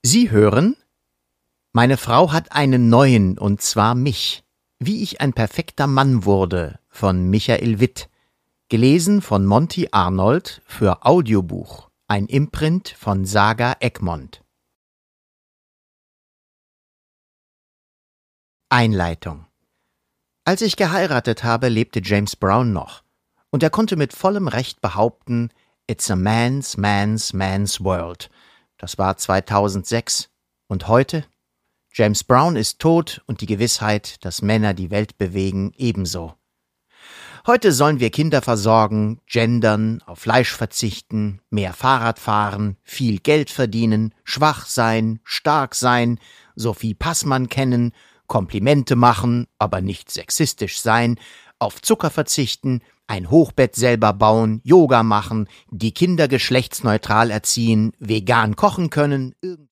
Sie hören: Meine Frau hat einen neuen, und zwar mich. Wie ich ein perfekter Mann wurde, von Michael Witt. Gelesen von Monty Arnold für Audiobuch, ein Imprint von Saga Egmont. Einleitung. Als ich geheiratet habe, lebte James Brown noch. Und er konnte mit vollem Recht behaupten, It's a man's world. Das war 2006. Und heute? James Brown ist tot und die Gewissheit, dass Männer die Welt bewegen, ebenso. Heute sollen wir Kinder versorgen, gendern, auf Fleisch verzichten, mehr Fahrrad fahren, viel Geld verdienen, schwach sein, stark sein, Sophie Passmann kennen, Komplimente machen, aber nicht sexistisch sein, auf Zucker verzichten, ein Hochbett selber bauen, Yoga machen, die Kinder geschlechtsneutral erziehen, vegan kochen können,